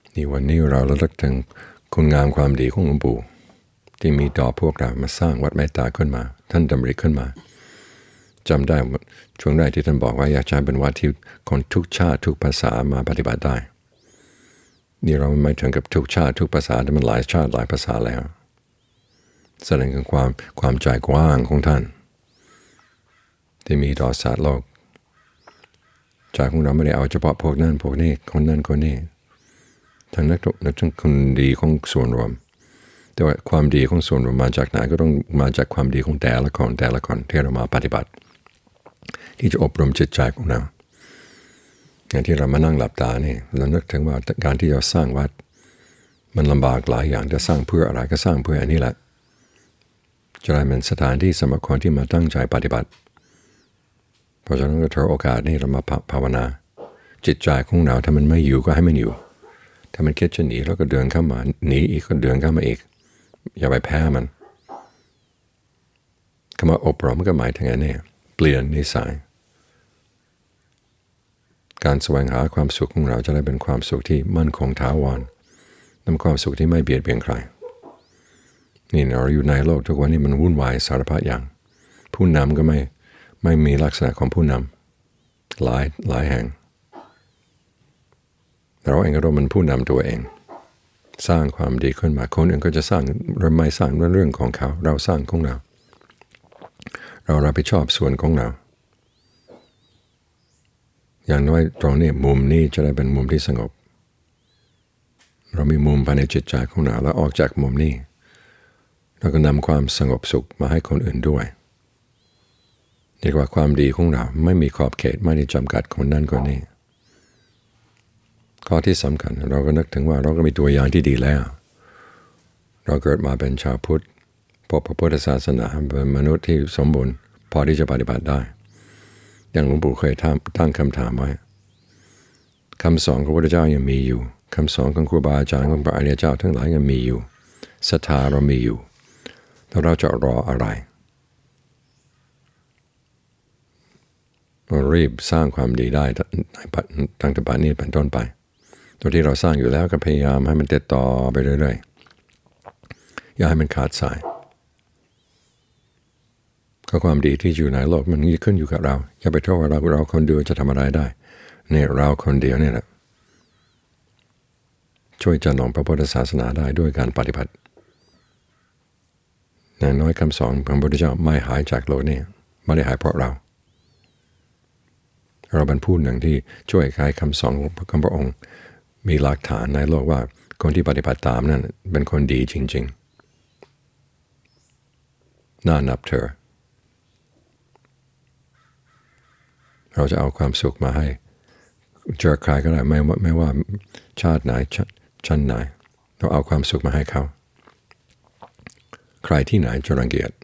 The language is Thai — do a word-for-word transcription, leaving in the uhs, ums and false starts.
นี่วันนี้เราระลึกถึงคุณงามความดีของหลวงปู่ที่มีต่อพวกเรามาสร้างวัดเมตตาขึ้นมาท่านดำริขึ้นมาจำได้ช่วงแรกที่ท่านบอกว่าอยากจะเป็นวัดที่คนทุกชาติทุกภาษามาปฏิบัติได้นี่เราไม่ถึงกับทุกชาติทุกภาษาแต่มันหลายชาติหลายภาษาแล้วแสดงถึงความความใจกว้างของท่านที่มีต่อสัตว์โลกใจของเราไม่ได้เอาเฉพาะพวกนั้นพวกนี้คนนั้นคนนี้ทั้งนักนักทั้งคนดีของส่วนรวมแต่ว่าความดีของส่วนรวมมาจากไหนก็ต้องมาจากความดีของแต่ละคนแต่ละคนที่เรามาปฏิบัติที่จะอบรมจิตใจของเราอย่างที่เรามานั่งหลับตานี่เรานึกถึงว่าการที่เราสร้างวัดมันลำบากหลายอย่างจะสร้างเพื่ออะไรก็สร้างเพื่ออันนี้แหละจะได้เป็นสถานที่สำหรับคนที่มาตั้งใจปฏิบัติเพราะฉะนั้นก็ถือโอกาสนี้เรามาภาวนาจิตใจของเราถ้ามันไม่อยู่ก็ให้มันอยู่ถ้ามันคิดจะหนีแล้วก็เดินเข้ามาหนีอีกก็เดินเข้ามาอีกอย่าไปแพ้มันคำว่าอบรมก็หมายถึงอันนี้เปลี่ยนนิสัยการแสวงหาความสุขของเราจะได้เป็นความสุขที่มั่นคงถาวรเป็นความสุขที่ไม่เบียดเบียนใครนี่เราอยู่ในโลกทุกวันนี้มันวุ่นวายสารพัดอย่างผู้นำก็ไม่ไม่มีลักษณะของผู้นำหลายหลายแห่งเราเองก็ต้องเป็นผู้นำตัวเองสร้างความดีขึ้นมาคนอื่นก็จะสร้างหรือไม่สร้างเรื่องของเขาเราสร้างของเราเรารับผิดชอบส่วนของเราอย่างน้อยตรงนี้มุมนี้จะได้เป็นมุมที่สงบเรามีมุมภายในจิตใจของเราแล้วออกจากมุมนี้เราก็นำความสงบสุขมาให้คนอื่นด้วยเรียกว่าความดีของเราไม่มีขอบเขตไม่ได้จำกัดคนนั้นคนนี้ข้อที่สำคัญเราก็นึกถึงว่าเราก็มีตัวอย่างที่ดีแล้วเราเกิดมาเป็นชาวพุทธพบพระพุทธศาสนาเป็นมนุษย์ที่สมบูรณ์พอที่จะปฏิบัติได้อย่างหลวงปู่เคยตั้งคำถามไว้คำสอนของพระพุทธเจ้ายังมีอยู่คำสอนของครูบาอาจารย์ของพระอริยเจ้าทั้งหลายยังมีอยู่ศรัทธาเรามีอยู่แล้วเราจะรออะไรเรารีบสร้างความดีได้ตั้งแต่บัดนี้เป็นต้นไปตัวที่เราสร้างอยู่แล้วก็พยายามให้มันติดต่อไปเรื่อยๆอย่าให้มันขาดสายก็ความดีที่อยู่ในโลกมันขึ้นอยู่กับเราอย่าไปโทษว่าเราเราคนเดียวจะทำอะไรได้เนี่ยเราคนเดียวเนี่ยแหละช่วยจันทร์พระพุทธศาสนาได้ด้วยการปฏิบัติอย่างน้อยคำสอนของพระพุทธเจ้าไม่หายจากโลกนี้ไม่ได้หายเพราะเราเราเป็นผู้หนึ่งที่ช่วยขายคำสอนของพระองค์มีหลักฐานในโลกว่าคนที่ปฏิบัติตามนั้นเป็นคนดีจริงๆน่านับถือเราจะเอาความสุขมาให้เจอใครก็ได้ไม่ว่าไม่ว่าชาติไหนชั้นไหนเราเอาความสุขมาให้เขาใครที่ไหนจะรังเกียจ